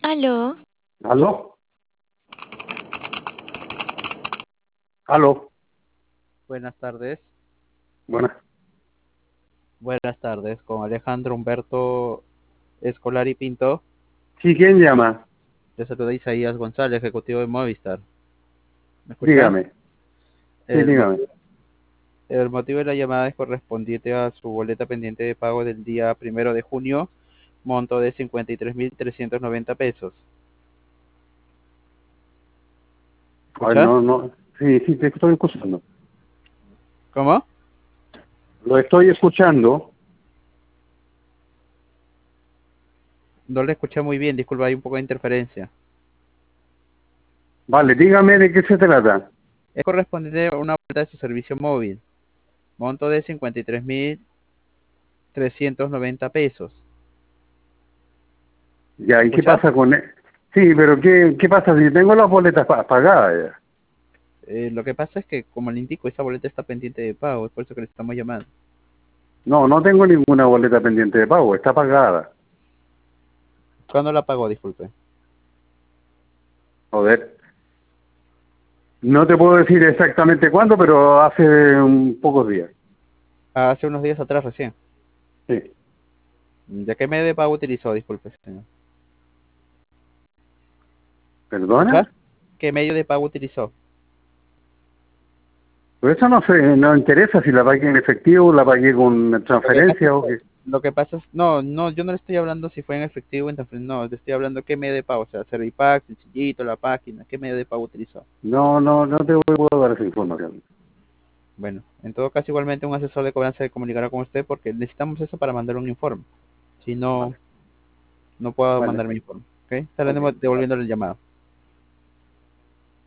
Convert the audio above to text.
Aló, ¿Aló? ¿Aló? Buenas tardes. Bueno, Buenas tardes, con Alejandro Humberto Escolari Pinto. sí, ¿quién llama? Le saluda Isaías González, ejecutivo de Movistar. ¿Me escucha? Dígame. Sí, El dígame. motivo, el motivo de la llamada es correspondiente a su boleta pendiente de pago del día 1 de junio, monto de 53.390 pesos. Ay, ¿Escucha? no, no. Sí, sí, te estoy escuchando. ¿Cómo? Lo estoy escuchando. No le escuché muy bien, disculpa, hay un poco de interferencia. Vale, dígame de qué se trata. Es correspondiente a una boleta de su servicio móvil, monto de 53.390 pesos. Ya, ¿Me ¿y qué escucha? pasa con él? Sí, pero ¿qué pasa si tengo las boletas pagadas ya? Lo que pasa es que, como le indico, esa boleta está pendiente de pago, es por eso que le estamos llamando. No, no tengo ninguna boleta pendiente de pago, está pagada. ¿Cuándo la pagó? Disculpe. Joder. No te puedo decir exactamente cuándo, pero hace pocos días. Hace unos días atrás recién. Sí. ¿Ya qué medio de pago utilizó? Disculpe, señor. ¿Escucha? ¿Perdona? ¿Qué medio de pago utilizó? Pues eso no sé, no interesa si la pagué en efectivo, la pagué con Lo que pasa transferencia es, o qué. no, no, yo no le estoy hablando si fue en efectivo o en transferencia, no, le estoy hablando qué medio de pago, o sea, Servipack, sencillito, la página, qué medio de pago utilizó. No, no, no te puedo dar esa información. Bueno, en todo caso, igualmente un asesor de cobranza se comunicará con usted porque necesitamos eso para mandar un informe. Si no, Vale, no puedo vale, mandar mi informe. ¿Ok? Estaré ok. devolviéndole el llamado.